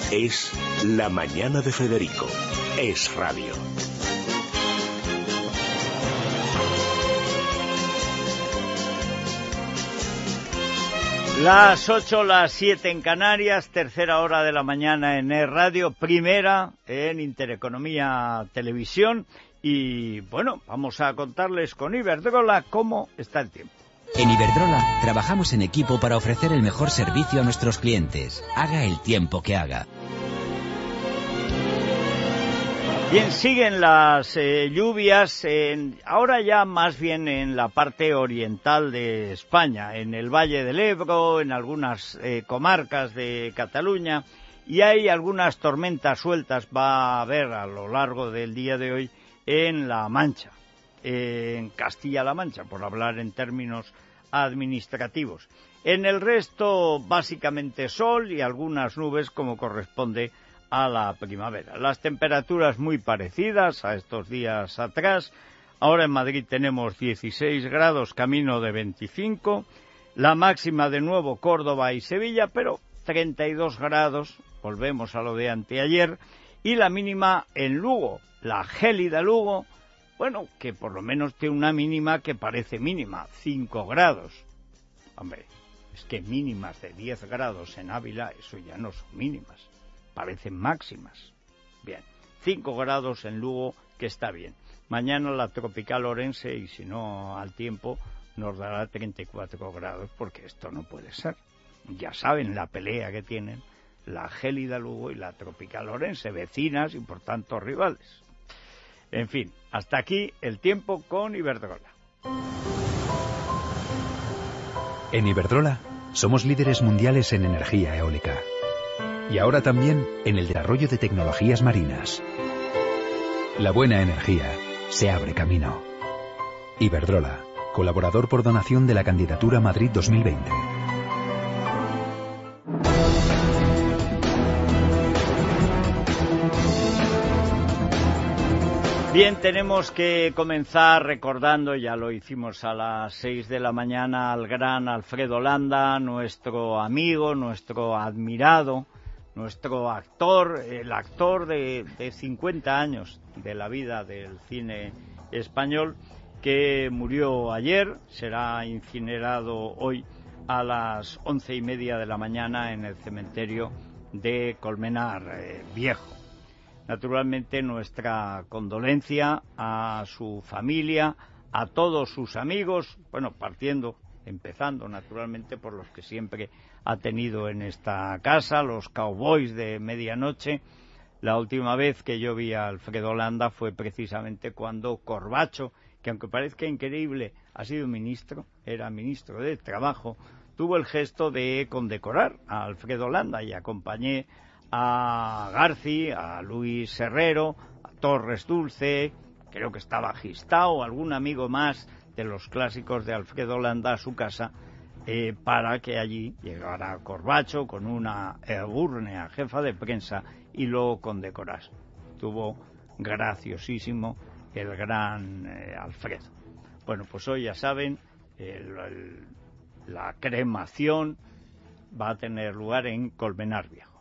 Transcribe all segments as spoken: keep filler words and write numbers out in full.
Es La Mañana de Federico. Es radio. Las ocho, las siete en Canarias, tercera hora de la mañana en Es Radio, primera en Intereconomía Televisión. Y bueno, vamos a contarles con Iberdrola cómo está el tiempo. En Iberdrola trabajamos en equipo para ofrecer el mejor servicio a nuestros clientes, haga el tiempo que haga. Bien, siguen las eh, lluvias, en, ahora ya más bien en la parte oriental de España, en el Valle del Ebro, en algunas eh, comarcas de Cataluña, y hay algunas tormentas sueltas, va a haber a lo largo del día de hoy en La Mancha, eh, en Castilla-La Mancha, por hablar en términos administrativos. En el resto, básicamente sol y algunas nubes, como corresponde a la primavera. Las temperaturas muy parecidas a estos días atrás. Ahora en Madrid tenemos dieciséis grados, camino de veinticinco. La máxima de nuevo Córdoba y Sevilla, pero treinta y dos grados, volvemos a lo de anteayer. Y la mínima en Lugo, la gélida Lugo, bueno, que por lo menos tiene una mínima que parece mínima, cinco grados. Hombre, es que mínimas de diez grados en Ávila, eso ya no son mínimas. Parecen máximas. Bien, cinco grados en Lugo, que está bien. Mañana la tropical Orense, y si no al tiempo, nos dará treinta y cuatro grados, porque esto no puede ser. Ya saben la pelea que tienen la gélida Lugo y la tropical Orense, vecinas y por tanto rivales. En fin, hasta aquí el tiempo con Iberdrola. En Iberdrola somos líderes mundiales en energía eólica. Y ahora también en el desarrollo de tecnologías marinas. La buena energía se abre camino. Iberdrola, colaborador por donación de la candidatura Madrid dos mil veinte. Bien, tenemos que comenzar recordando, ya lo hicimos a las seis de la mañana, al gran Alfredo Landa, nuestro amigo, nuestro admirado, nuestro actor, el actor de, de cincuenta años de la vida del cine español, que murió ayer, será incinerado hoy a las once y media de la mañana en el cementerio de Colmenar eh, Viejo. Naturalmente nuestra condolencia a su familia, a todos sus amigos, bueno, partiendo, empezando naturalmente por los que siempre ha tenido en esta casa, los cowboys de medianoche. La última vez que yo vi a Alfredo Landa fue precisamente cuando Corbacho, que aunque parezca increíble, ha sido ministro, era ministro de Trabajo, tuvo el gesto de condecorar a Alfredo Landa y acompañé a Garci, a Luis Herrero, a Torres Dulce, creo que estaba Gistao, algún amigo más de los clásicos de Alfredo Landa a su casa, eh, para que allí llegara Corbacho con una ebúrnea jefa de prensa y lo condecorase. Estuvo graciosísimo el gran eh, Alfredo. Bueno, pues hoy ya saben, el, el, la cremación va a tener lugar en Colmenar Viejo.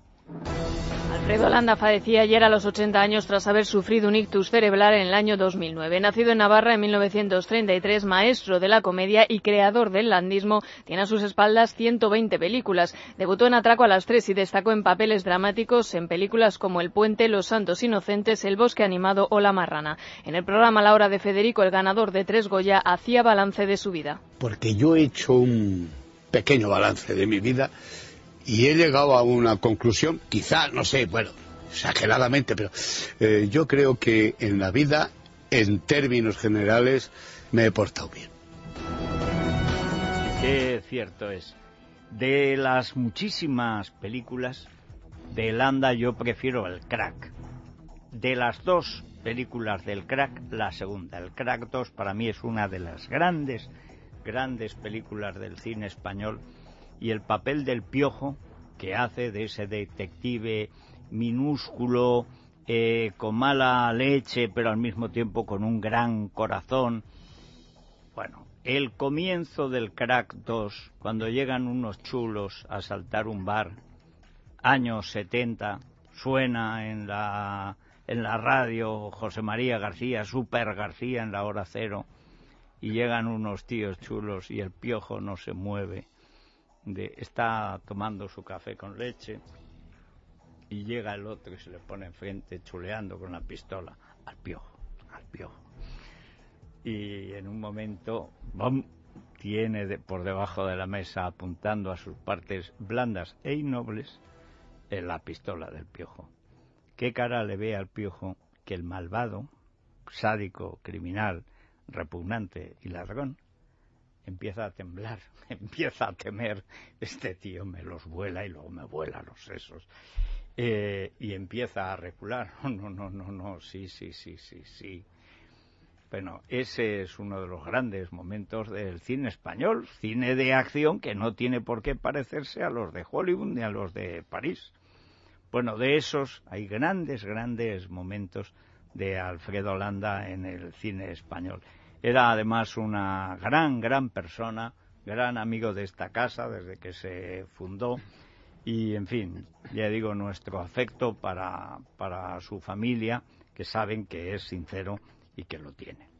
Alfredo Landa fallecía ayer a los ochenta años tras haber sufrido un ictus cerebral en el año dos mil nueve. Nacido en Navarra en mil novecientos treinta y tres, maestro de la comedia y creador del landismo, tiene a sus espaldas ciento veinte películas. Debutó en Atraco a las tres y destacó en papeles dramáticos en películas como El Puente, Los Santos Inocentes, El Bosque Animado o La Marrana. En el programa La Hora de Federico, el ganador de tres Goya hacía balance de su vida. Porque yo he hecho un pequeño balance de mi vida y he llegado a una conclusión, quizá, no sé, bueno, exageradamente, pero eh, yo creo que en la vida, en términos generales, me he portado bien. Qué cierto es. De las muchísimas películas de Landa, yo prefiero El Crack. De las dos películas del Crack, la segunda. El Crack dos para mí es una de las grandes, grandes películas del cine español. Y el papel del Piojo, que hace de ese detective minúsculo, eh, con mala leche, pero al mismo tiempo con un gran corazón. Bueno, el comienzo del Crack dos, cuando llegan unos chulos a asaltar un bar, años setenta, suena en la, en la radio José María García, Super García en la hora cero, y llegan unos tíos chulos y el Piojo no se mueve, de, está tomando su café con leche, y llega el otro y se le pone enfrente chuleando con la pistola al Piojo, al Piojo. Y en un momento, ¡bum!, tiene de, por debajo de la mesa, apuntando a sus partes blandas e innobles, en la pistola del Piojo. ¿Qué cara le ve al Piojo que el malvado, sádico, criminal, repugnante y ladrón empieza a temblar, empieza a temer? Este tío me los vuela y luego me vuela los sesos. Eh, y empieza a recular. No, no, no, no, sí, sí, sí, sí, sí. Bueno, ese es uno de los grandes momentos del cine español, cine de acción que no tiene por qué parecerse a los de Hollywood ni a los de París. Bueno, de esos hay grandes, grandes momentos de Alfredo Landa en el cine español. Era además una gran, gran persona, gran amigo de esta casa desde que se fundó. Y, en fin, ya digo, nuestro afecto para, para su familia, que saben que es sincero y que lo tiene.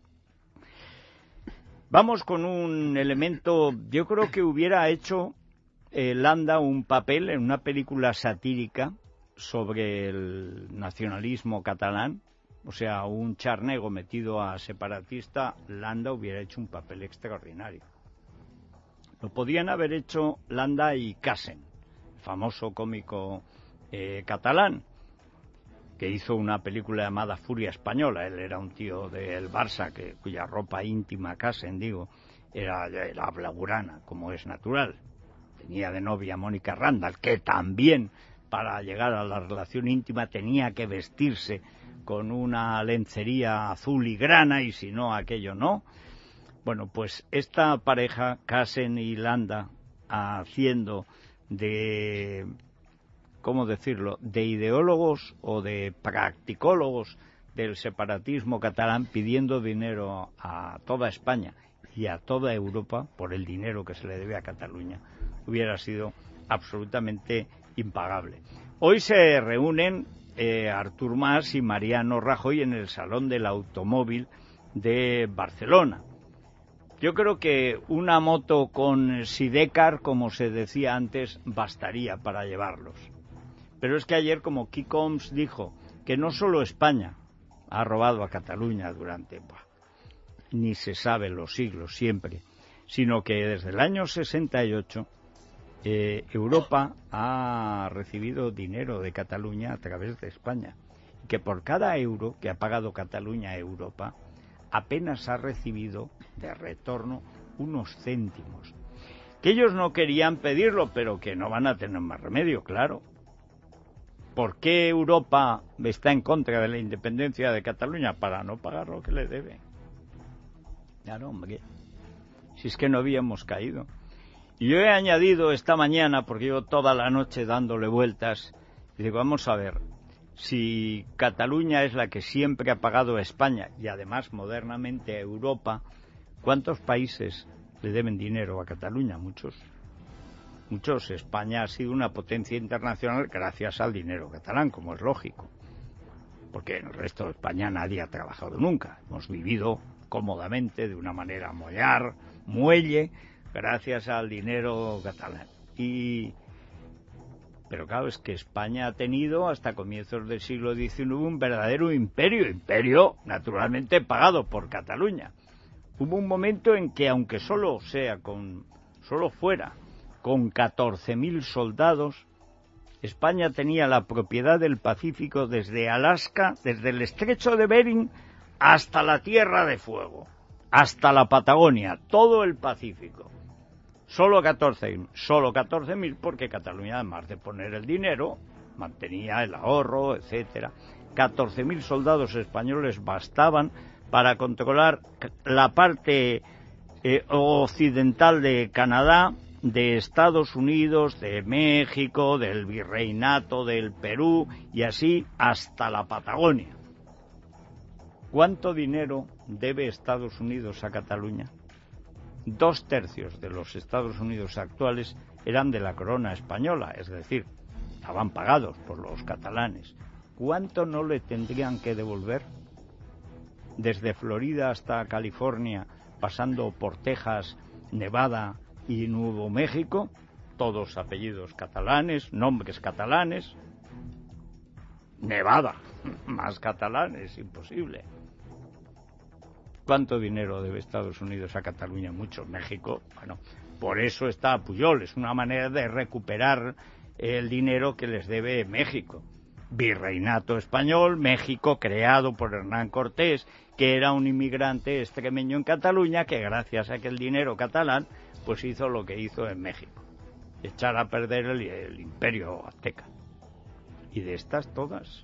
Vamos con un elemento, yo creo que hubiera hecho eh, Landa un papel en una película satírica sobre el nacionalismo catalán, o sea, un charnego metido a separatista. Landa hubiera hecho un papel extraordinario. Lo podían haber hecho Landa y Casen, famoso cómico eh, catalán, que hizo una película llamada Furia Española. Él era un tío del Barça, que, cuya ropa íntima, Casen, digo, era, era blaugrana, como es natural. Tenía de novia a Mónica Randall, que también, para llegar a la relación íntima, tenía que vestirse con una lencería azul y grana, y si no, aquello no. Bueno, pues esta pareja, Casen y Landa, haciendo de, ¿cómo decirlo?, de ideólogos o de practicólogos del separatismo catalán, pidiendo dinero a toda España y a toda Europa por el dinero que se le debe a Cataluña, hubiera sido absolutamente impagable. Hoy se reúnen eh, Artur Mas y Mariano Rajoy en el Salón del Automóvil de Barcelona. Yo creo que una moto con sidecar, como se decía antes, bastaría para llevarlos. Pero es que ayer, como Kiko Homs dijo, que no solo España ha robado a Cataluña durante, bah, ni se sabe los siglos siempre, sino que desde el año sesenta y ocho eh, Europa ha recibido dinero de Cataluña a través de España. Y que por cada euro que ha pagado Cataluña a Europa, apenas ha recibido de retorno unos céntimos. Que ellos no querían pedirlo, pero que no van a tener más remedio, claro. ¿Por qué Europa está en contra de la independencia de Cataluña? Para no pagar lo que le debe. Claro, hombre. Si es que no habíamos caído. Y yo he añadido esta mañana, porque llevo toda la noche dándole vueltas, y digo, vamos a ver, si Cataluña es la que siempre ha pagado a España y además modernamente a Europa, ¿cuántos países le deben dinero a Cataluña? Muchos. Muchos. España ha sido una potencia internacional gracias al dinero catalán, como es lógico. Porque en el resto de España nadie ha trabajado nunca. Hemos vivido cómodamente, de una manera mollar, muelle, gracias al dinero catalán. Y... Pero claro, es que España ha tenido hasta comienzos del siglo diecinueve un verdadero imperio, imperio naturalmente pagado por Cataluña. Hubo un momento en que, aunque solo sea con, solo fuera con catorce mil soldados, España tenía la propiedad del Pacífico desde Alaska, desde el estrecho de Bering hasta la Tierra de Fuego, hasta la Patagonia, todo el Pacífico. Solo catorce, solo catorce mil, porque Cataluña, además de poner el dinero, mantenía el ahorro, etcétera. catorce mil soldados españoles bastaban para controlar la parte eh, occidental de Canadá, de Estados Unidos, de México, del Virreinato del Perú y así hasta la Patagonia. ¿Cuánto dinero debe Estados Unidos a Cataluña? Dos tercios de los Estados Unidos actuales eran de la corona española, es decir, estaban pagados por los catalanes. ¿Cuánto no le tendrían que devolver? Desde Florida hasta California, pasando por Texas, Nevada y Nuevo México, todos apellidos catalanes, nombres catalanes. Nevada, más catalanes, imposible. ¿Cuánto dinero debe Estados Unidos a Cataluña? Mucho. México, bueno, por eso está Pujol, es una manera de recuperar el dinero que les debe México. Virreinato español, México, creado por Hernán Cortés, que era un inmigrante extremeño en Cataluña, que gracias a aquel dinero catalán, pues hizo lo que hizo en México, echar a perder el, el imperio azteca. Y de estas todas,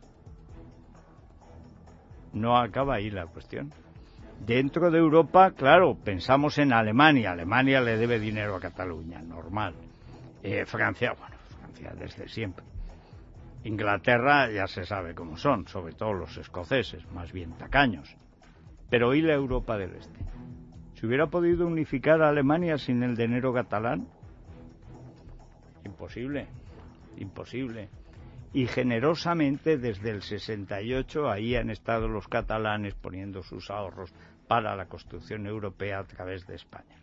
no acaba ahí la cuestión. Dentro de Europa, claro, pensamos en Alemania. Alemania le debe dinero a Cataluña, normal. Eh, Francia, bueno, Francia desde siempre. Inglaterra ya se sabe cómo son, sobre todo los escoceses, más bien tacaños. Pero ¿y la Europa del Este? ¿Se hubiera podido unificar a Alemania sin el dinero catalán? Imposible, imposible. Y generosamente desde el sesenta y ocho ahí han estado los catalanes poniendo sus ahorros para la construcción europea a través de España.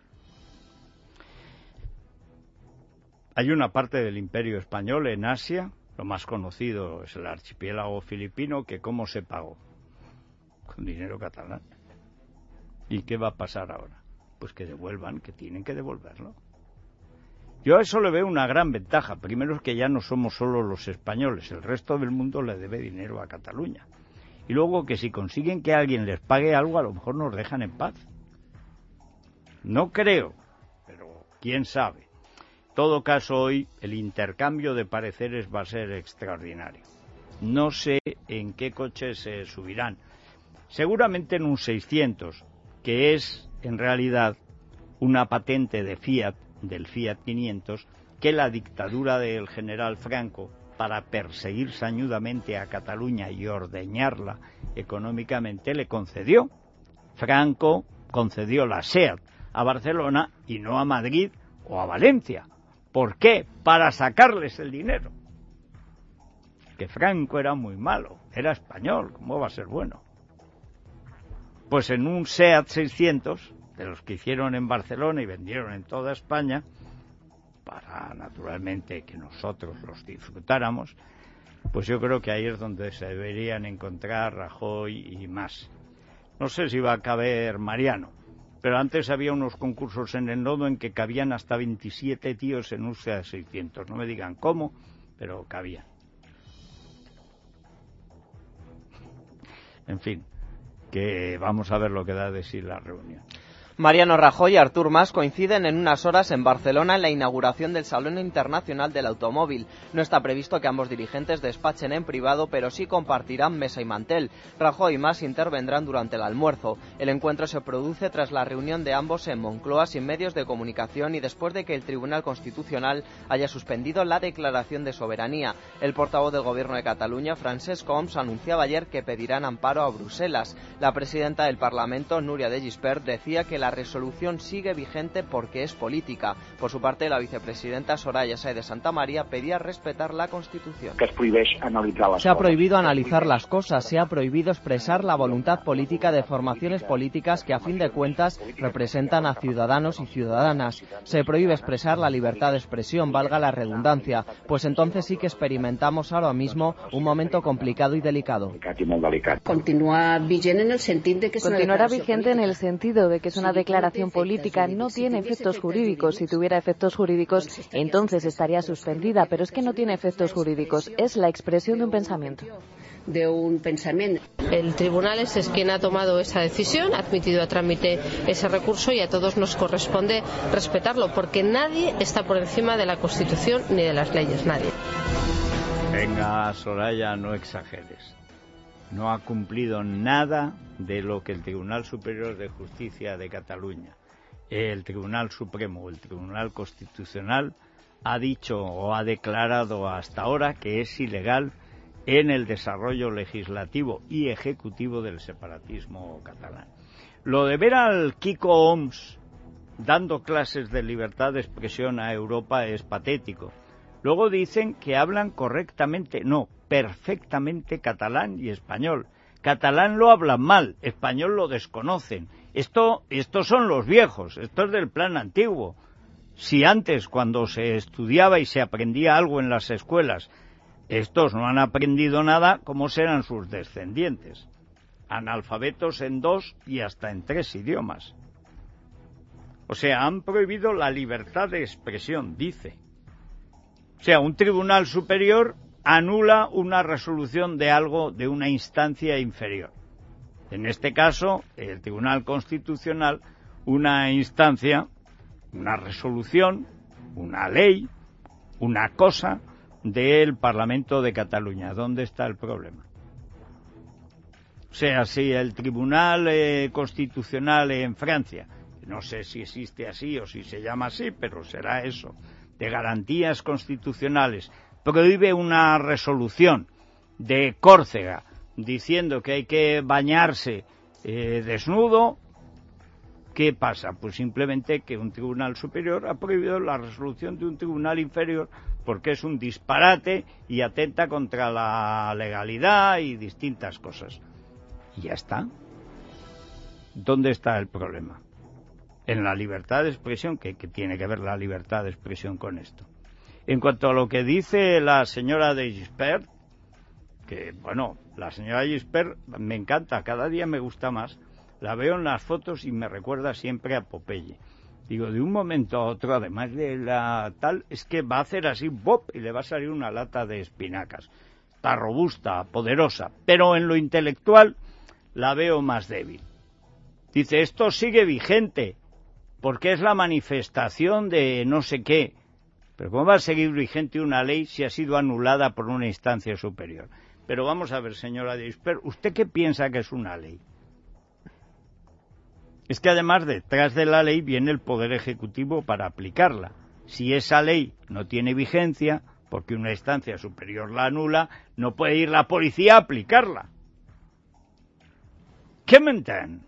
Hay una parte del Imperio Español en Asia, lo más conocido es el archipiélago filipino, que ¿cómo se pagó? Con dinero catalán. ¿Y qué va a pasar ahora? Pues que devuelvan, que tienen que devolverlo. Yo a eso le veo una gran ventaja. Primero es que ya no somos solo los españoles, el resto del mundo le debe dinero a Cataluña. Y luego que si consiguen que alguien les pague algo, a lo mejor nos dejan en paz. No creo, pero quién sabe. En todo caso, hoy el intercambio de pareceres va a ser extraordinario. No sé en qué coche se subirán. Seguramente en un seiscientos, que es en realidad una patente de Fiat, del Fiat quinientos, que la dictadura del general Franco, para perseguir sañudamente a Cataluña y ordeñarla económicamente, le concedió. Franco concedió la SEAT a Barcelona y no a Madrid o a Valencia. ¿Por qué? Para sacarles el dinero. Que Franco era muy malo, era español, ¿cómo va a ser bueno? Pues en un SEAT seiscientos, de los que hicieron en Barcelona y vendieron en toda España, para naturalmente que nosotros los disfrutáramos, pues yo creo que ahí es donde se deberían encontrar Rajoy y más. No sé si va a caber Mariano, pero antes había unos concursos en el nodo en que cabían hasta veintisiete tíos en un SEAT seiscientos. No me digan cómo, pero cabían. En fin, que vamos a ver lo que da de sí la reunión. Mariano Rajoy y Artur Mas coinciden en unas horas en Barcelona en la inauguración del Salón Internacional del Automóvil. No está previsto que ambos dirigentes despachen en privado, pero sí compartirán mesa y mantel. Rajoy y Mas intervendrán durante el almuerzo. El encuentro se produce tras la reunión de ambos en Moncloa sin medios de comunicación y después de que el Tribunal Constitucional haya suspendido la declaración de soberanía. El portavoz del Gobierno de Cataluña, Francesc Homs, anunciaba ayer que pedirán amparo a Bruselas. La presidenta del Parlamento, Núria de Gispert, decía que la resolución sigue vigente porque es política. Por su parte, la vicepresidenta Soraya Sáenz de Santamaría pedía respetar la Constitución. Se ha prohibido analizar las cosas, se ha prohibido expresar la voluntad política de formaciones políticas que a fin de cuentas representan a ciudadanos y ciudadanas. Se prohíbe expresar la libertad de expresión, valga la redundancia, pues entonces sí que experimentamos ahora mismo un momento complicado y delicado. Continúa vigente en el sentido de que es Continuará vigente en el sentido de que es una declaración política, no tiene efectos jurídicos. Si tuviera efectos jurídicos, entonces estaría suspendida, pero es que no tiene efectos jurídicos, es la expresión de un pensamiento. de un pensamiento. El tribunal es quien ha tomado esa decisión, ha admitido a trámite ese recurso y a todos nos corresponde respetarlo, porque nadie está por encima de la Constitución ni de las leyes, nadie. Venga, Soraya, no exageres. No ha cumplido nada de lo que el Tribunal Superior de Justicia de Cataluña, el Tribunal Supremo, el Tribunal Constitucional, ha dicho o ha declarado hasta ahora que es ilegal en el desarrollo legislativo y ejecutivo del separatismo catalán. Lo de ver al Kiko Homs dando clases de libertad de expresión a Europa es patético. Luego dicen que hablan correctamente, no, perfectamente catalán y español. Catalán lo hablan mal, español lo desconocen. Esto, estos son los viejos, esto es del plan antiguo. Si antes, cuando se estudiaba y se aprendía algo en las escuelas, estos no han aprendido nada, ¿cómo serán sus descendientes? Analfabetos en dos y hasta en tres idiomas. O sea, han prohibido la libertad de expresión, dice. O sea, un tribunal superior anula una resolución de algo de una instancia inferior. En este caso, el Tribunal Constitucional, una instancia, una resolución, una ley, una cosa del Parlamento de Cataluña. ¿Dónde está el problema? O sea, si el Tribunal eh, Constitucional en Francia, no sé si existe así o si se llama así, pero será eso, de garantías constitucionales, prohíbe una resolución de Córcega diciendo que hay que bañarse eh, desnudo, ¿qué pasa? Pues simplemente que un tribunal superior ha prohibido la resolución de un tribunal inferior porque es un disparate y atenta contra la legalidad y distintas cosas. Y ya está. ¿Dónde está el problema? En la libertad de expresión, que, que tiene que ver la libertad de expresión con esto. En cuanto a lo que dice la señora de Gispert, que, bueno, la señora Gispert me encanta, cada día me gusta más, la veo en las fotos y me recuerda siempre a Popeye. Digo, de un momento a otro, además de la tal, es que va a hacer así, ¡bop!, y le va a salir una lata de espinacas. Está robusta, poderosa, pero en lo intelectual la veo más débil. Dice, esto sigue vigente, porque es la manifestación de no sé qué. Pero ¿cómo va a seguir vigente una ley si ha sido anulada por una instancia superior? Pero vamos a ver, señora de Gispert, ¿usted qué piensa que es una ley? Es que además detrás de la ley viene el Poder Ejecutivo para aplicarla. Si esa ley no tiene vigencia, porque una instancia superior la anula, no puede ir la policía a aplicarla. ¿Qué me entienden?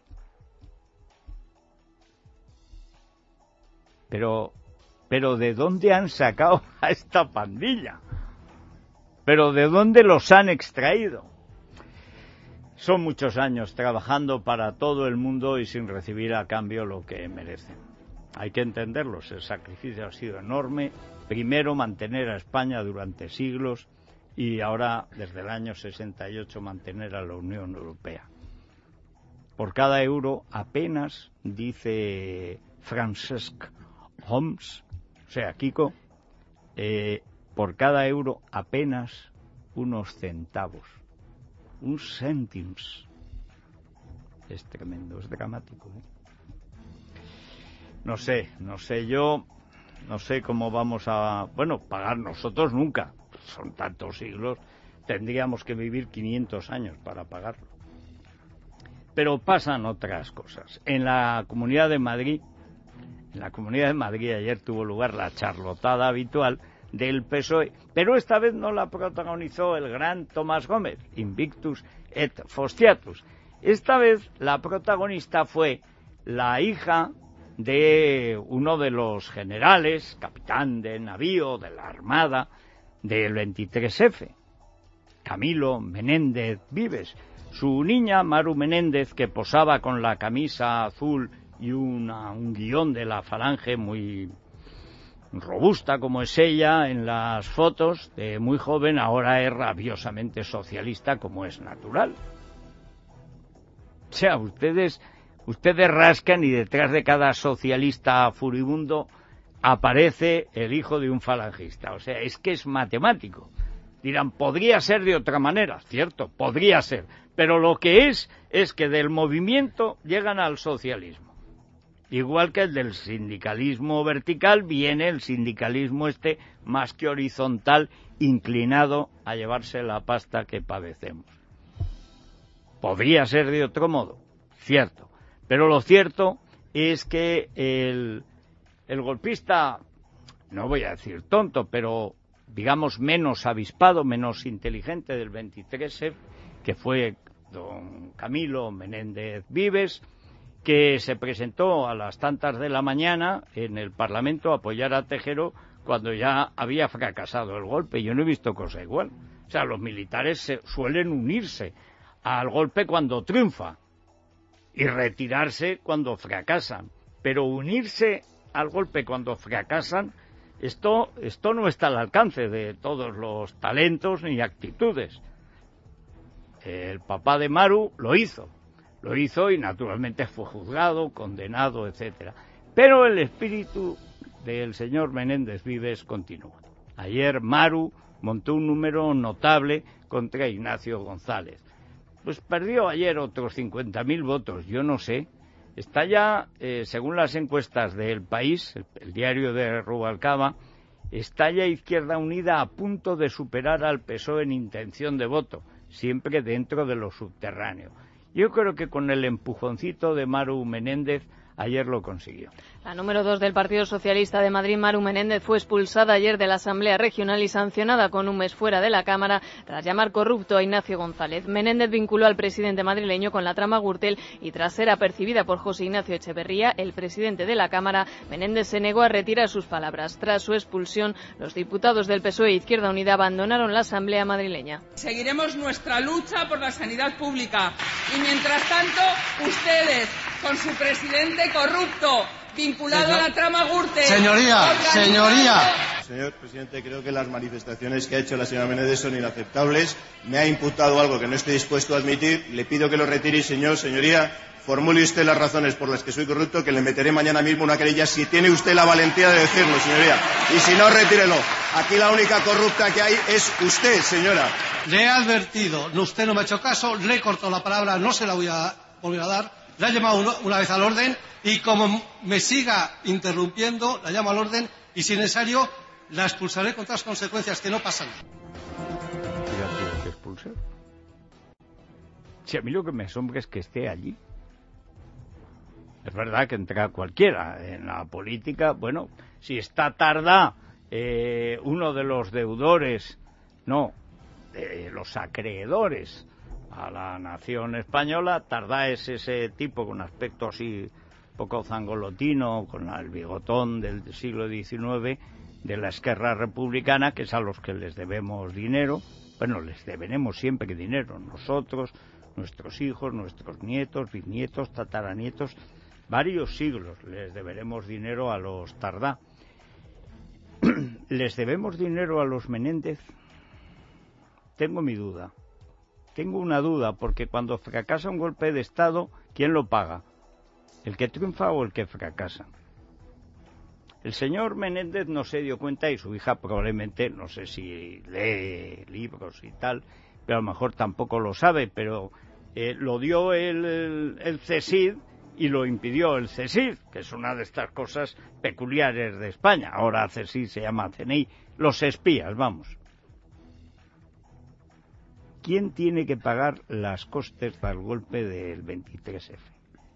Pero, pero ¿de dónde han sacado a esta pandilla? ¿Pero de dónde los han extraído? Son muchos años trabajando para todo el mundo y sin recibir a cambio lo que merecen. Hay que entenderlos, el sacrificio ha sido enorme. Primero mantener a España durante siglos y ahora, desde el año sesenta y ocho, mantener a la Unión Europea. Por cada euro apenas, dice Francesc Homs, o sea, Kiko, eh, por cada euro apenas unos centavos, un céntimos. Es tremendo, es dramático, ¿eh? No sé, no sé yo, no sé cómo vamos a, bueno, pagar nosotros nunca, son tantos siglos, tendríamos que vivir quinientos años para pagarlo. Pero pasan otras cosas. En la Comunidad de Madrid, en la Comunidad de Madrid ayer tuvo lugar la charlotada habitual del P S O E, pero esta vez no la protagonizó el gran Tomás Gómez, Invictus et Fortiatus. Esta vez la protagonista fue la hija de uno de los generales, capitán de navío de la Armada del veintitrés efe, Camilo Menéndez Vives. Su niña, Maru Menéndez, que posaba con la camisa azul y una, un guión de la Falange muy robusta como es ella en las fotos, de muy joven, ahora es rabiosamente socialista como es natural. O sea, ustedes, ustedes rascan y detrás de cada socialista furibundo aparece el hijo de un falangista. O sea, es que es matemático. Dirán, podría ser de otra manera, cierto, podría ser, pero lo que es, es que del movimiento llegan al socialismo. Igual que el del sindicalismo vertical, viene el sindicalismo este más que horizontal, inclinado a llevarse la pasta que padecemos. Podría ser de otro modo, cierto, pero lo cierto es que el, el golpista, no voy a decir tonto, pero digamos menos avispado, menos inteligente del veintitrés efe, que fue don Camilo Menéndez Vives, que se presentó a las tantas de la mañana en el Parlamento a apoyar a Tejero cuando ya había fracasado el golpe. Yo no he visto cosa igual. O sea, los militares se, suelen unirse al golpe cuando triunfa y retirarse cuando fracasan. Pero unirse al golpe cuando fracasan, esto, esto no está al alcance de todos los talentos ni actitudes. El papá de Maru lo hizo, lo hizo y naturalmente fue juzgado, condenado, etcétera. Pero el espíritu del señor Menéndez Vives continúa. Ayer Maru montó un número notable contra Ignacio González. Pues perdió ayer otros cincuenta mil votos, yo no sé. Está ya, eh, según las encuestas del País, el, el diario de Rubalcaba, está ya Izquierda Unida a punto de superar al P S O E en intención de voto, siempre dentro de lo subterráneo. Yo creo que con el empujoncito de Maru Menéndez ayer lo consiguió. La número dos del Partido Socialista de Madrid, Maru Menéndez, fue expulsada ayer de la Asamblea Regional y sancionada con un mes fuera de la Cámara tras llamar corrupto a Ignacio González. Menéndez vinculó al presidente madrileño con la trama Gürtel y tras ser apercibida por José Ignacio Echeverría, el presidente de la Cámara, Menéndez se negó a retirar sus palabras. Tras su expulsión, los diputados del P S O E e Izquierda Unida abandonaron la Asamblea madrileña. Seguiremos nuestra lucha por la sanidad pública y mientras tanto ustedes, con su presidente corrupto, vinculado Señor, a la trama Gürtel. Señoría, señoría. Señor presidente, creo que las manifestaciones que ha hecho la señora Menéndez son inaceptables. Me ha imputado algo que no estoy dispuesto a admitir. Le pido que lo retire y, señor, señoría, formule usted las razones por las que soy corrupto, que le meteré mañana mismo una querella si tiene usted la valentía de decirlo, señoría. Y si no, retírelo. Aquí la única corrupta que hay es usted, señora. Le he advertido, no, usted no me ha hecho caso, le he cortado la palabra, no se la voy a volver a dar. La he llamado una, una vez al orden y como me siga interrumpiendo, la llamo al orden y si es necesario la expulsaré con todas las consecuencias que no pasan. ¿Ya que expulsar? Si a mí lo que me asombra es que esté allí. Es verdad que entra cualquiera en la política. Bueno, si está Tardá, eh, uno de los deudores, no, de los acreedores a la nación española, Tardá es ese tipo con aspecto así poco zangolotino, con el bigotón del siglo diecinueve, de la Esquerra Republicana, que es a los que les debemos dinero. Bueno, les deberemos siempre dinero, nosotros, nuestros hijos, nuestros nietos, bisnietos, tataranietos, varios siglos les deberemos dinero a los Tardá. ¿Les debemos dinero a los Menéndez? Tengo mi duda. Tengo una duda, porque cuando fracasa un golpe de Estado, ¿quién lo paga? ¿El que triunfa o el que fracasa? El señor Menéndez no se dio cuenta, y su hija probablemente, no sé si lee libros y tal, pero a lo mejor tampoco lo sabe, pero eh, lo dio el, el, el CSID y lo impidió el CSID, que es una de estas cosas peculiares de España. Ahora CSID se llama C N I, los espías, vamos. ¿Quién tiene que pagar las costes del golpe del veintitrés efe?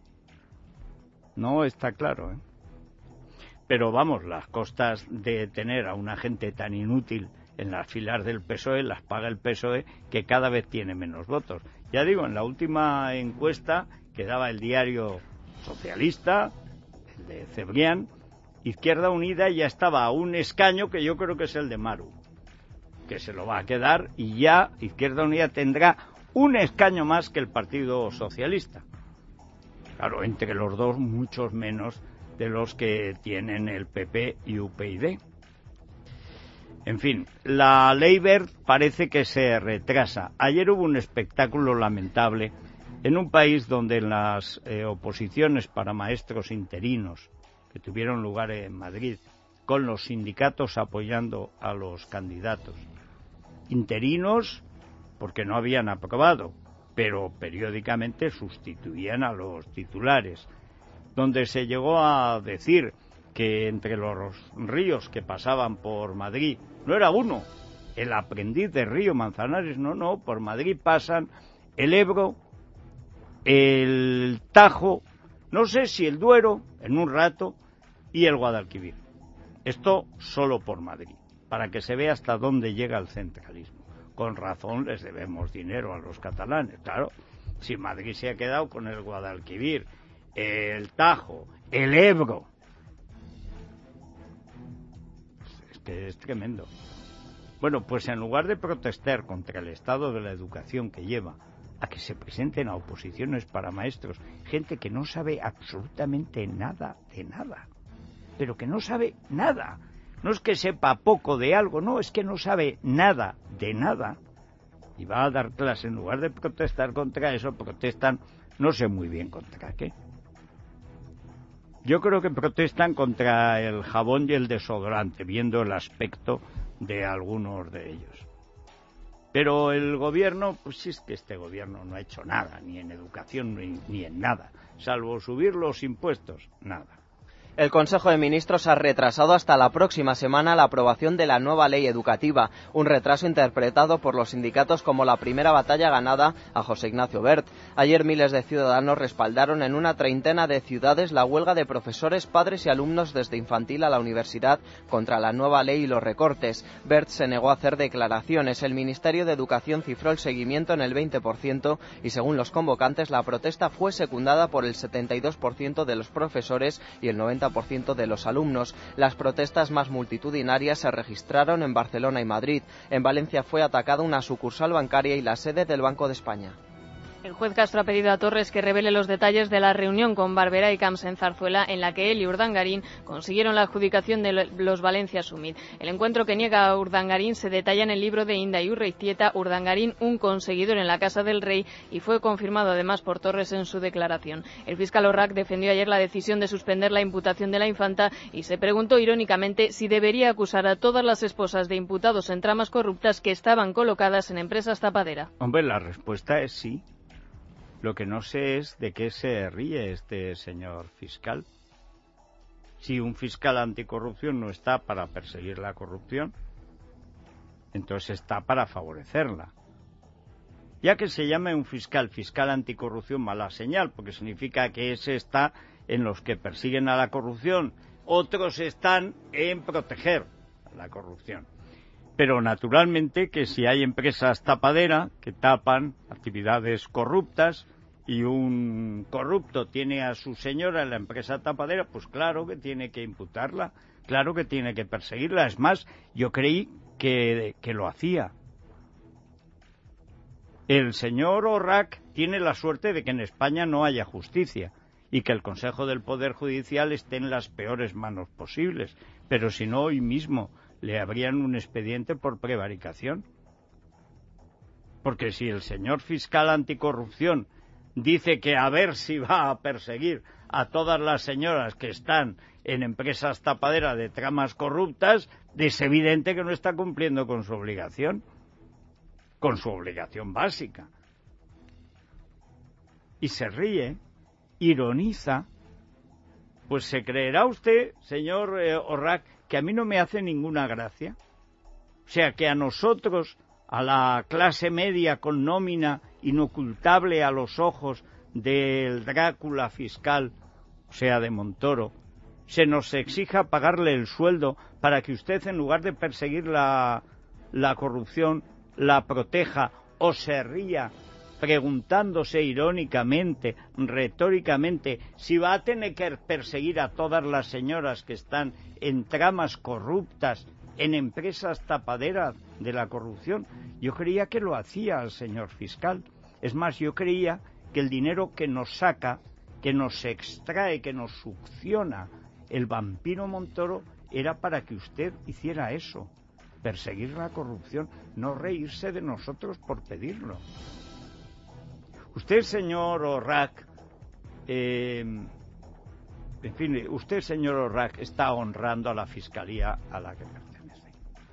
No está claro, ¿eh? Pero vamos, las costas de tener a una gente tan inútil en las filas del P S O E las paga el P S O E, que cada vez tiene menos votos. Ya digo, en la última encuesta que daba el diario socialista, el de Cebrián, Izquierda Unida ya estaba a un escaño que yo creo que es el de Maru, que se lo va a quedar, y ya Izquierda Unida tendrá un escaño más que el Partido Socialista. Claro, entre los dos muchos menos de los que tienen el P P y U P y En fin, la ley Wert parece que se retrasa. Ayer hubo un espectáculo lamentable en un país donde las eh, oposiciones para maestros interinos que tuvieron lugar en Madrid, con los sindicatos apoyando a los candidatos. Interinos porque no habían aprobado, pero periódicamente sustituían a los titulares, donde se llegó a decir que entre los ríos que pasaban por Madrid, no era uno, el aprendiz de Río Manzanares, no, no, por Madrid pasan el Ebro, el Tajo, no sé si el Duero, en un rato, y el Guadalquivir. Esto solo por Madrid, para que se vea hasta dónde llega el centralismo. Con razón les debemos dinero a los catalanes, claro. Si Madrid se ha quedado con el Guadalquivir, el Tajo, el Ebro, que es tremendo. Bueno, pues en lugar de protestar contra el estado de la educación que lleva a que se presenten a oposiciones para maestros, gente que no sabe absolutamente nada de nada, pero que no sabe nada, no es que sepa poco de algo, no, es que no sabe nada de nada, y va a dar clase, en lugar de protestar contra eso, protestan no sé muy bien contra qué. Yo creo que protestan contra el jabón y el desodorante, viendo el aspecto de algunos de ellos. Pero el gobierno, pues es que este gobierno no ha hecho nada, ni en educación ni, ni en nada, salvo subir los impuestos, nada. El Consejo de Ministros ha retrasado hasta la próxima semana la aprobación de la nueva ley educativa, un retraso interpretado por los sindicatos como la primera batalla ganada a José Ignacio Wert. Ayer miles de ciudadanos respaldaron en una treintena de ciudades la huelga de profesores, padres y alumnos desde infantil a la universidad contra la nueva ley y los recortes. Wert se negó a hacer declaraciones. El Ministerio de Educación cifró el seguimiento en el veinte por ciento y, según los convocantes, la protesta fue secundada por el setenta y dos por ciento de los profesores y el noventa por ciento de los alumnos. Las protestas más multitudinarias se registraron en Barcelona y Madrid. En Valencia fue atacada una sucursal bancaria y la sede del Banco de España. El juez Castro ha pedido a Torres que revele los detalles de la reunión con Barberá y Camps en Zarzuela, en la que él y Urdangarín consiguieron la adjudicación de los Valencia Summit. El encuentro que niega a Urdangarín se detalla en el libro de Inda y Urreiztieta, Urdangarín, un conseguidor en la Casa del Rey, y fue confirmado además por Torres en su declaración. El fiscal Orrac defendió ayer la decisión de suspender la imputación de la infanta y se preguntó irónicamente si debería acusar a todas las esposas de imputados en tramas corruptas que estaban colocadas en empresas tapadera. Hombre, la respuesta es sí. Lo que no sé es de qué se ríe este señor fiscal. Si un fiscal anticorrupción no está para perseguir la corrupción, entonces está para favorecerla. Ya que se llame un fiscal fiscal anticorrupción, mala señal, porque significa que ese está en los que persiguen a la corrupción, otros están en proteger la corrupción. Pero naturalmente que si hay empresas tapadera que tapan actividades corruptas y un corrupto tiene a su señora en la empresa tapadera, pues claro que tiene que imputarla, claro que tiene que perseguirla. Es más, yo creí que, que lo hacía. El señor Orrac tiene la suerte de que en España no haya justicia y que el Consejo del Poder Judicial esté en las peores manos posibles, pero si no, hoy mismo le abrían un expediente por prevaricación. Porque si el señor fiscal anticorrupción dice que a ver si va a perseguir a todas las señoras que están en empresas tapaderas de tramas corruptas, es evidente que no está cumpliendo con su obligación, con su obligación básica. Y se ríe, ironiza. Pues se creerá usted, señor eh, Orrac, que a mí no me hace ninguna gracia. O sea, que a nosotros, a la clase media con nómina inocultable a los ojos del Drácula fiscal, o sea, de Montoro, se nos exija pagarle el sueldo para que usted, en lugar de perseguir la, la corrupción, la proteja o se ría preguntándose irónicamente, retóricamente, si va a tener que perseguir a todas las señoras que están en tramas corruptas, en empresas tapaderas de la corrupción. Yo creía que lo hacía el señor fiscal. Es más, yo creía que el dinero que nos saca, que nos extrae, que nos succiona el vampiro Montoro, era para que usted hiciera eso, perseguir la corrupción, no reírse de nosotros por pedirlo. Usted, señor Orrac, eh, en fin, usted, señor Orrac, está honrando a la Fiscalía a la que pertenece.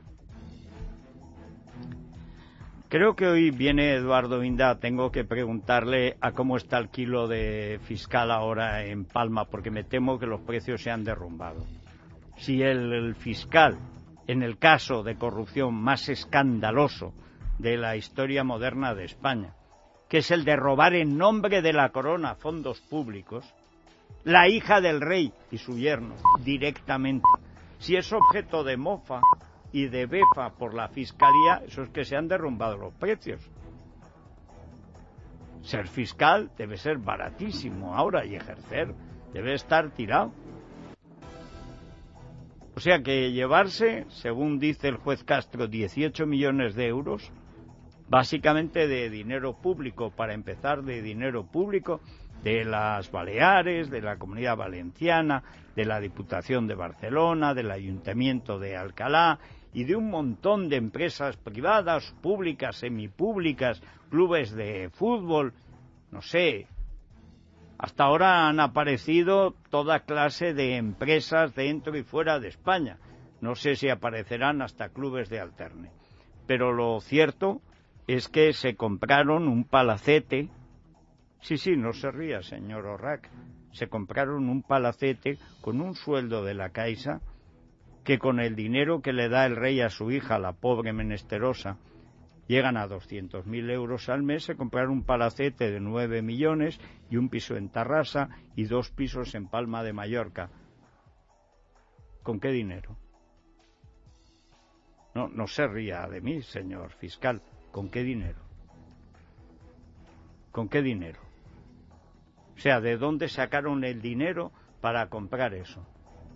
Creo que hoy viene Eduardo Inda, tengo que preguntarle a cómo está el kilo de fiscal ahora en Palma, porque me temo que los precios se han derrumbado. Si el, el fiscal, en el caso de corrupción más escandaloso de la historia moderna de España, que es el de robar en nombre de la corona fondos públicos, la hija del rey y su yerno, directamente, si es objeto de mofa y de befa por la Fiscalía, eso es que se han derrumbado los precios. Ser fiscal debe ser baratísimo ahora y ejercer debe estar tirado. O sea que llevarse, según dice el juez Castro, dieciocho millones de euros, básicamente de dinero público, para empezar, de dinero público de las Baleares, de la Comunidad Valenciana, de la Diputación de Barcelona, del Ayuntamiento de Alcalá y de un montón de empresas privadas, públicas, semipúblicas, clubes de fútbol, no sé. Hasta ahora han aparecido toda clase de empresas dentro y fuera de España. No sé si aparecerán hasta clubes de alterne. Pero lo cierto es que se compraron un palacete. Sí, sí, no se ría, señor Orrac. Se compraron un palacete con un sueldo de la Caixa que con el dinero que le da el rey a su hija, la pobre menesterosa, llegan a doscientos mil euros al mes. Se compraron un palacete de nueve millones y un piso en Tarrasa y dos pisos en Palma de Mallorca. ¿Con qué dinero? No, no se ría de mí, señor fiscal. ¿Con qué dinero? ¿Con qué dinero? O sea, ¿de dónde sacaron el dinero para comprar eso?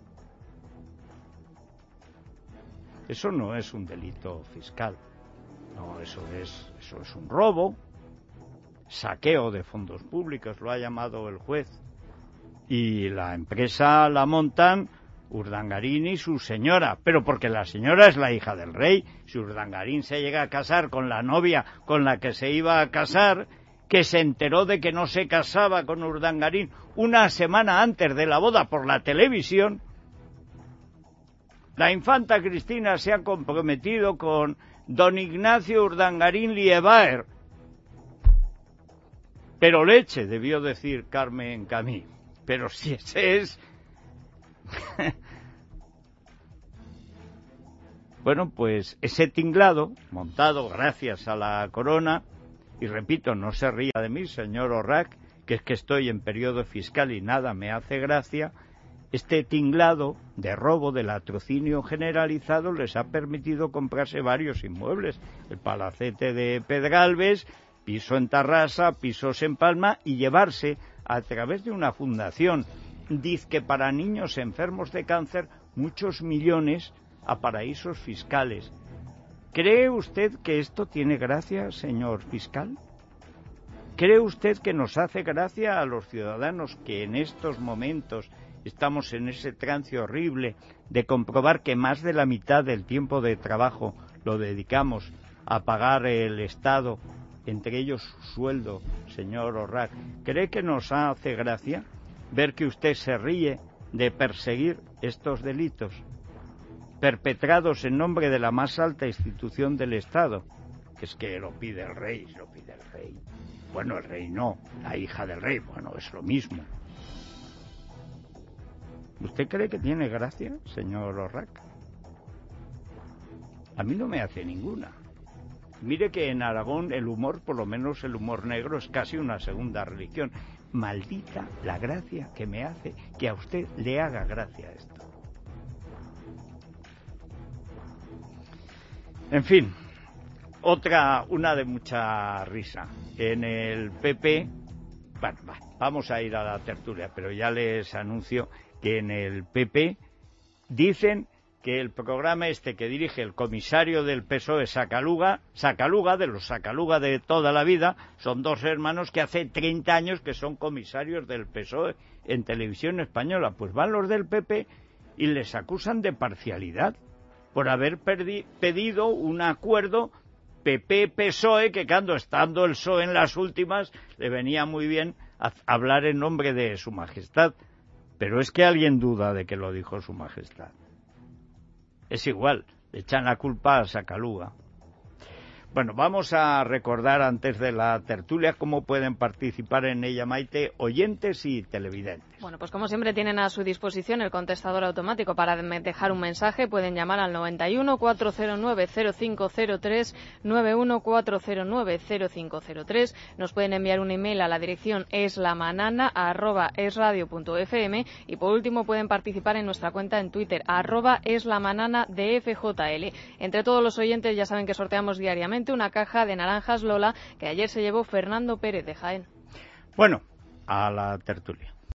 Eso no es un delito fiscal. No, eso es, eso es un robo, saqueo de fondos públicos, lo ha llamado el juez. Y la empresa la montan Urdangarín y su señora, pero porque la señora es la hija del rey. Si Urdangarín se llega a casar con la novia con la que se iba a casar, que se enteró de que no se casaba con Urdangarín una semana antes de la boda por la televisión, la infanta Cristina se ha comprometido con don Ignacio Urdangarín Liebaer. Pero leche, debió decir Carmen Camí. Pero si ese es... Bueno, pues ese tinglado, montado gracias a la corona, y repito, no se ría de mí, señor Orrac, que es que estoy en periodo fiscal y nada me hace gracia, este tinglado de robo, de latrocinio generalizado, les ha permitido comprarse varios inmuebles. El palacete de Pedralbes, piso en Tarrasa, pisos en Palma, y llevarse a través de una fundación, dizque para niños enfermos de cáncer, muchos millones a paraísos fiscales. ¿Cree usted que esto tiene gracia, señor fiscal? ¿Cree usted que nos hace gracia a los ciudadanos que en estos momentos estamos en ese trance horrible de comprobar que más de la mitad del tiempo de trabajo lo dedicamos a pagar el Estado, entre ellos su sueldo, señor Orrac? ¿Cree que nos hace gracia ver que usted se ríe de perseguir estos delitos perpetrados en nombre de la más alta institución del Estado? Que es que lo pide el rey, lo pide el rey. Bueno, el rey no, la hija del rey, bueno, es lo mismo. ¿Usted cree que tiene gracia, señor Orrac? A mí no me hace ninguna. Mire que en Aragón el humor, por lo menos el humor negro, es casi una segunda religión. Maldita la gracia que me hace que a usted le haga gracia esto. En fin, otra, una de mucha risa. En el P P, bueno, vamos a ir a la tertulia, pero ya les anuncio que en el P P dicen que el programa este que dirige el comisario del P S O E, Sacaluga, Sacaluga, de los Sacaluga de toda la vida, son dos hermanos que hace treinta años que son comisarios del P S O E en Televisión Española. Pues van los del P P y les acusan de parcialidad por haber perdi- pedido un acuerdo P P-P S O E, que cuando estando el P S O E en las últimas le venía muy bien a hablar en nombre de Su Majestad. Pero es que alguien duda de que lo dijo Su Majestad. Es igual, le echan la culpa a Sacaluga. Bueno, vamos a recordar antes de la tertulia cómo pueden participar en ella, Maite, oyentes y televidentes. Bueno, pues como siempre tienen a su disposición el contestador automático para dejar un mensaje. Pueden llamar al noventa y uno, cuatrocientos nueve, cero cinco cero tres, noventa y uno, cuatrocientos nueve, cero cinco cero tres. Nos pueden enviar un email a la dirección eslamanana arroba esradio punto f m y por último pueden participar en nuestra cuenta en Twitter, arroba eslamanana de F J L. Entre todos los oyentes ya saben que sorteamos diariamente una caja de naranjas Lola que ayer se llevó Fernando Pérez de Jaén. Bueno, a la tertulia.